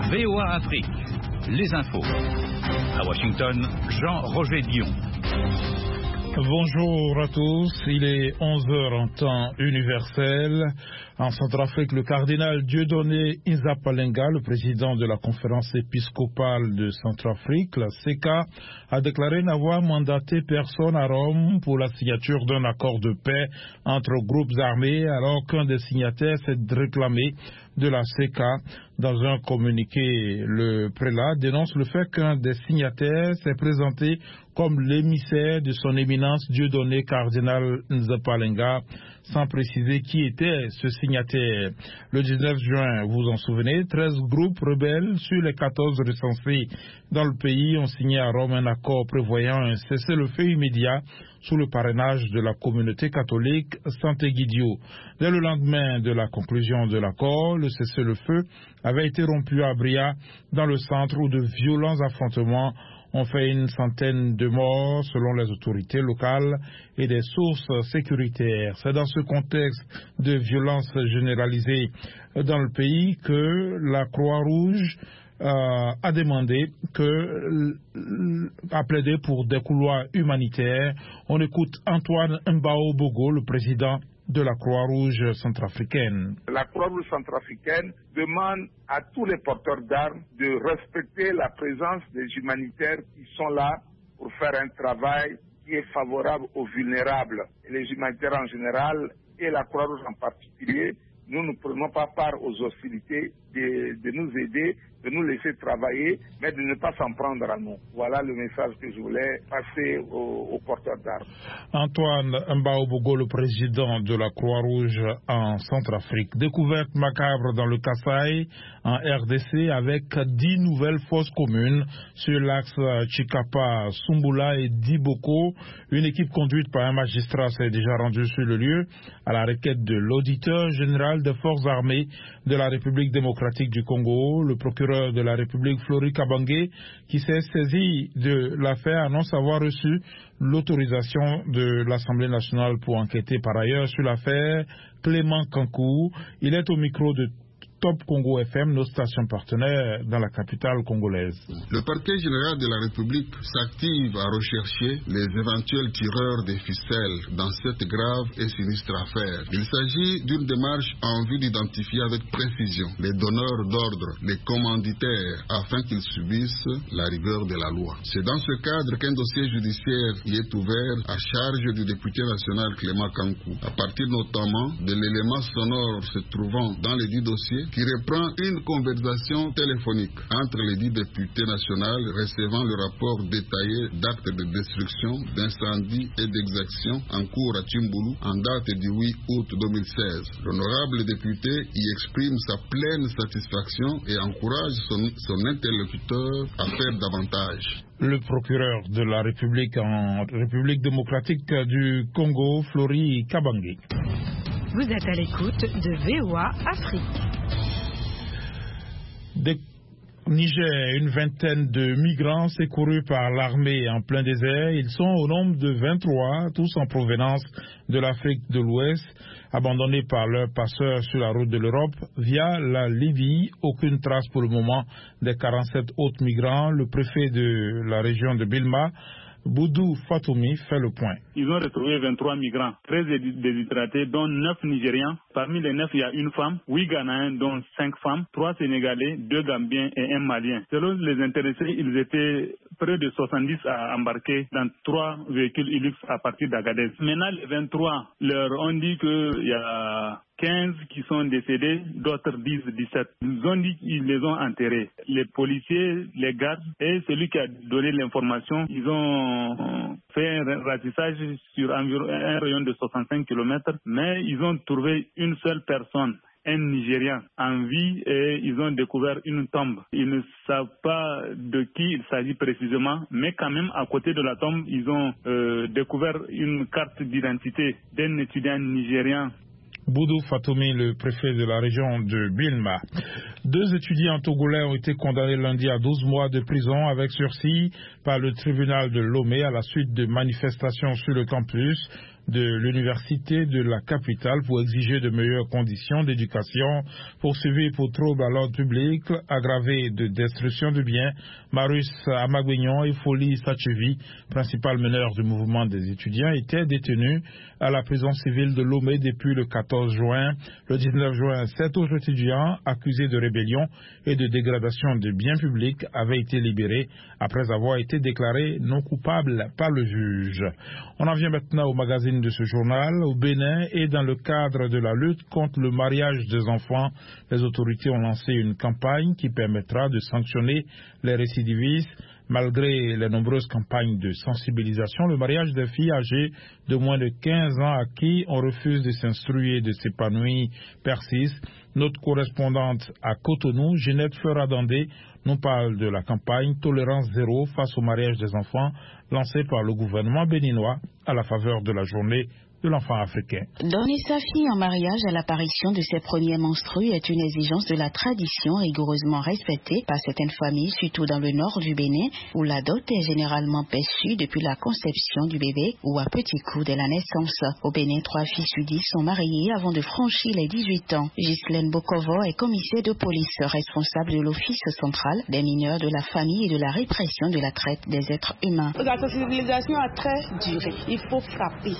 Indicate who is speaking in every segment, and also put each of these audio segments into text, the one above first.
Speaker 1: VOA Afrique, les infos. À Washington, Jean-Roger Dion.
Speaker 2: Bonjour à tous, il est 11h en temps universel. En Centrafrique, le cardinal Dieudonné Nzapalenga, le président de la conférence épiscopale de Centrafrique, la CECA, a déclaré n'avoir mandaté personne à Rome pour la signature d'un accord de paix entre groupes armés, alors qu'un des signataires s'est réclamé de la CECA. Dans un communiqué, le prélat dénonce le fait qu'un des signataires s'est présenté comme l'émissaire de son éminence Dieudonné cardinal Nzapalenga, sans préciser qui était ce signataire. Le 19 juin, vous vous en souvenez, 13 groupes rebelles sur les 14 recensés dans le pays ont signé à Rome un accord prévoyant un cessez-le-feu immédiat sous le parrainage de la communauté catholique Sant'Egidio. Dès le lendemain de la conclusion de l'accord, le cessez-le-feu avait été rompu à Bria, dans le centre où de violents affrontements ont fait une centaine de morts selon les autorités locales et des sources sécuritaires. C'est dans ce contexte de violence généralisée dans le pays que la Croix-Rouge a demandé a plaidé pour des couloirs humanitaires. On écoute Antoine Mbao Bogo, le président de la Croix-Rouge centrafricaine.
Speaker 3: La Croix-Rouge centrafricaine demande à tous les porteurs d'armes de respecter la présence des humanitaires qui sont là pour faire un travail qui est favorable aux vulnérables. Et les humanitaires en général et la Croix-Rouge en particulier, nous ne prenons pas part aux hostilités, de nous aider, de nous laisser travailler, mais de ne pas s'en prendre à nous. Voilà le message que je voulais passer aux porteurs d'armes.
Speaker 2: Antoine Mbaobogo, le président de la Croix-Rouge en Centrafrique. Découverte macabre dans le Kasaï, en RDC, avec 10 nouvelles fosses communes sur l'axe Chikapa-Sumbula et Diboko. Une équipe conduite par un magistrat s'est déjà rendue sur le lieu à la requête de l'auditeur général des forces armées de la République démocratique du Congo. Le procureur de la République, Flori Kabange, qui s'est saisi de l'affaire, annonce avoir reçu l'autorisation de l'Assemblée nationale pour enquêter par ailleurs sur l'affaire. Clément Kankou, il est au micro de Top Congo FM, nos stations partenaires dans la capitale congolaise.
Speaker 4: Le parquet général de la République s'active à rechercher les éventuels tireurs des ficelles dans cette grave et sinistre affaire. Il s'agit d'une démarche en vue d'identifier avec précision les donneurs d'ordre, les commanditaires, afin qu'ils subissent la rigueur de la loi. C'est dans ce cadre qu'un dossier judiciaire y est ouvert à charge du député national Clément Kankou, à partir notamment de l'élément sonore se trouvant dans les 10 dossiers, qui reprend une conversation téléphonique entre les 10 députés nationaux recevant le rapport détaillé d'actes de destruction, d'incendie et d'exaction en cours à Tchimbulu en date du 8 août 2016. L'honorable député y exprime sa pleine satisfaction et encourage son interlocuteur à faire davantage.
Speaker 2: Le procureur de la République en République démocratique du Congo, Flori Kabange.
Speaker 5: Vous êtes à l'écoute de VOA Afrique.
Speaker 2: Niger, une vingtaine de migrants secourus par l'armée en plein désert. Ils sont au nombre de 23, tous en provenance de l'Afrique de l'Ouest, abandonnés par leurs passeurs sur la route de l'Europe via la Libye. Aucune trace pour le moment des 47 autres migrants. Le préfet de la région de Bilma, Boudou Fatoumi, fait le point.
Speaker 6: Ils ont retrouvé 23 migrants, 13 déshydratés, dont 9 Nigérians. Parmi les 9, il y a une femme, 8 Ghanéens, dont 5 femmes, 3 Sénégalais, 2 Gambiens et 1 Malien. Selon les intéressés, ils étaient près de 70 à embarquer dans 3 véhicules Hilux à partir d'Agadez. Maintenant, les 23 leur ont dit qu'il y a 15 qui sont décédés, d'autres disent 17. Ils ont dit qu'ils les ont enterrés. Les policiers, les gardes et celui qui a donné l'information, ils ont fait un ratissage sur environ un rayon de 65 km, mais ils ont trouvé une seule personne, un Nigérian en vie, et ils ont découvert une tombe. Ils ne savent pas de qui il s'agit précisément, mais quand même à côté de la tombe, ils ont découvert une carte d'identité d'un étudiant nigérian.
Speaker 2: Boudou Fatoumi, le préfet de la région de Bilma. 2 étudiants togolais ont été condamnés lundi à 12 mois de prison avec sursis par le tribunal de Lomé à la suite de manifestations sur le campus de l'université de la capitale pour exiger de meilleures conditions d'éducation, poursuivi pour troubles à l'ordre public, aggravé de destruction de biens. Marius Amagouignon et Folie Sachevi, principal meneur du mouvement des étudiants, étaient détenus à la prison civile de Lomé depuis le 14 juin. Le 19 juin, 7 autres étudiants accusés de rébellion et de dégradation de biens publics avaient été libérés après avoir été déclarés non coupables par le juge. On en vient maintenant au magazine de ce journal. Au Bénin et dans le cadre de la lutte contre le mariage des enfants, les autorités ont lancé une campagne qui permettra de sanctionner les récidivistes. Malgré les nombreuses campagnes de sensibilisation, le mariage des filles âgées de moins de 15 ans à qui on refuse de s'instruire et de s'épanouir persiste. Notre correspondante à Cotonou, Ginette Fleuradandé, nous parle de la campagne Tolérance Zéro face au mariage des enfants lancée par le gouvernement béninois à la faveur de la journée de l'enfant africain.
Speaker 7: Donner sa fille en mariage à l'apparition de ses premiers menstrues est une exigence de la tradition rigoureusement respectée par certaines familles, surtout dans le nord du Bénin, où la dot est généralement perçue depuis la conception du bébé ou à petits coups dès la naissance. Au Bénin, 3 filles sur 10 sont mariées avant de franchir les 18 ans. Ghislaine Bokovo est commissaire de police responsable de l'Office central des mineurs, de la famille et de la répression de la traite des êtres humains.
Speaker 8: La sensibilisation a très duré. Il faut frapper,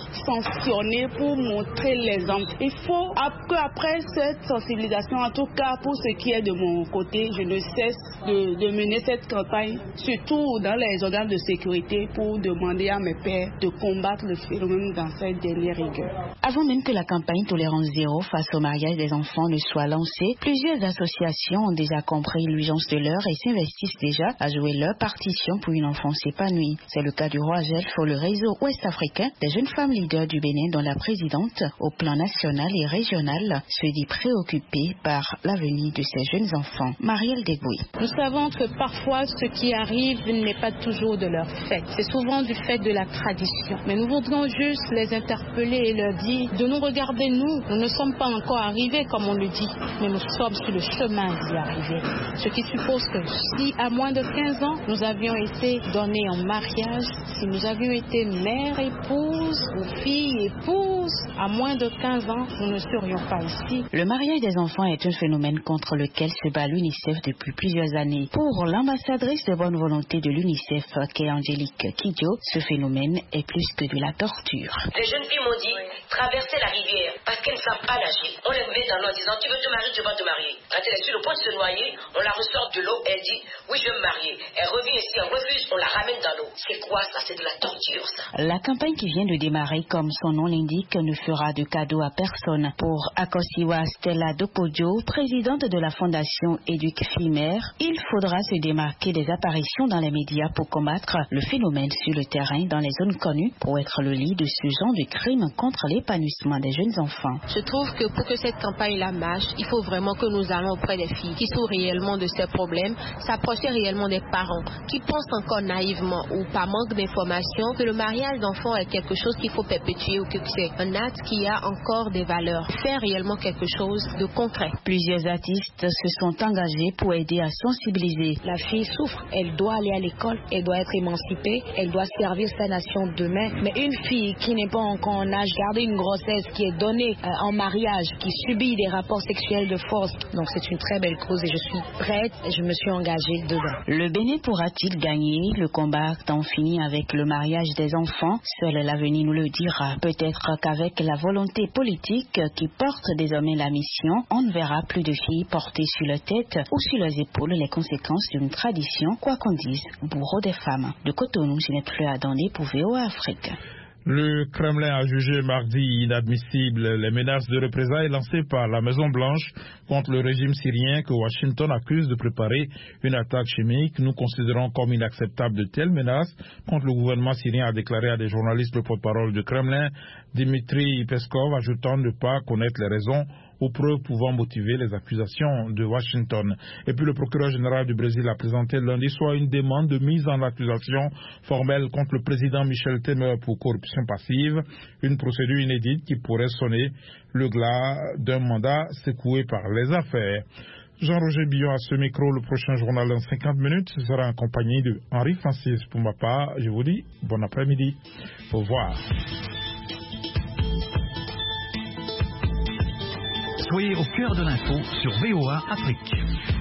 Speaker 8: pour montrer l'exemple. Il faut qu'après cette sensibilisation, en tout cas pour ce qui est de mon côté, je ne cesse de mener cette campagne, surtout dans les organes de sécurité, pour demander à mes pairs de combattre le phénomène dans cette dernière rigueur.
Speaker 7: Avant même que la campagne Tolérance Zéro face au mariage des enfants ne soit lancée, plusieurs associations ont déjà compris l'urgence de l'heure et s'investissent déjà à jouer leur partition pour une enfance épanouie. C'est le cas du Roi Gelf, le réseau ouest-africain des jeunes femmes leaders du Bénin, dont la présidente, au plan national et régional, se dit préoccupée par l'avenir de ces jeunes enfants. Marielle Degboui.
Speaker 9: Nous savons que parfois ce qui arrive n'est pas toujours de leur fait. C'est souvent du fait de la tradition. Mais nous voudrions juste les interpeller et leur dire de nous regarder nous. Nous ne sommes pas encore arrivés comme on le dit, mais nous sommes sur le chemin d'y arriver. Ce qui suppose que si à moins de 15 ans nous avions été donnés en mariage, si nous avions été mère, épouse ou fille, épouse, à moins de 15 ans, nous ne serions pas ici.
Speaker 7: Le mariage des enfants est un phénomène contre lequel se bat l'UNICEF depuis plusieurs années. Pour l'ambassadrice de bonne volonté de l'UNICEF, qu'est Angélique Kidjo, ce phénomène est plus que de la torture.
Speaker 10: Les jeunes filles m'ont dit traverser la rivière parce qu'elles ne savent pas nager. On les met dans l'eau en disant tu veux te marier, tu vas te marier. Quand elle est sur le point de se noyer, on la ressort de l'eau, elle dit oui je veux me marier. Elle revient ici, elle refuse, on la ramène dans l'eau. C'est quoi ça? C'est de la torture ça.
Speaker 7: La campagne qui vient de démarrer, comme son nom l'indique, ne fera de cadeau à personne. Pour Akosiwa Stella Dokojo, présidente de la fondation Éduque Fille-Mère, il faudra se démarquer des apparitions dans les médias pour combattre le phénomène sur le terrain dans les zones connues pour être le lit de ce genre de crime contre l'épanouissement des jeunes enfants.
Speaker 9: Je trouve que pour que cette campagne-là marche, il faut vraiment que nous allons auprès des filles qui souffrent réellement de ces problèmes, s'approcher réellement des parents qui pensent encore naïvement ou par manque d'information que le mariage d'enfants est quelque chose qu'il faut perpétuer ou que c'est un acte qui a encore des valeurs. Faire réellement quelque chose de concret.
Speaker 7: Plusieurs artistes se sont engagés pour aider à sensibiliser.
Speaker 11: La fille souffre, elle doit aller à l'école, elle doit être émancipée, elle doit servir sa nation demain. Mais une fille qui n'est pas encore en âge, garder une grossesse, qui est donnée en mariage, qui subit des rapports sexuels de force, donc c'est une très belle cause et je suis prête et je me suis engagée dedans.
Speaker 7: Le Bénin pourra-t-il gagner le combat d'en finir avec le mariage des enfants? Seul l'avenir nous le dira. Peut-être qu'avec la volonté politique qui porte désormais la mission, on ne verra plus de filles porter sur leur tête ou sur leurs épaules les conséquences d'une tradition, quoi qu'on dise, bourreau des femmes. De Cotonou, Ginette Fleuradandé pour VOA Afrique.
Speaker 2: Le Kremlin a jugé mardi inadmissibles les menaces de représailles lancées par la Maison-Blanche contre le régime syrien que Washington accuse de préparer une attaque chimique. Nous considérons comme inacceptable de telles menaces contre le gouvernement syrien, a déclaré à des journalistes le porte-parole du Kremlin, Dmitry Peskov, ajoutant ne pas connaître les raisons aux preuves pouvant motiver les accusations de Washington. Et puis le procureur général du Brésil a présenté lundi soir une demande de mise en accusation formelle contre le président Michel Temer pour corruption passive, une procédure inédite qui pourrait sonner le glas d'un mandat secoué par les affaires. Jean-Roger Billon à ce micro, le prochain journal dans 50 minutes sera en compagnie de Henri Francis. Pour ma part, je vous dis bon après-midi. Au revoir.
Speaker 1: Soyez au cœur de l'info sur VOA Afrique.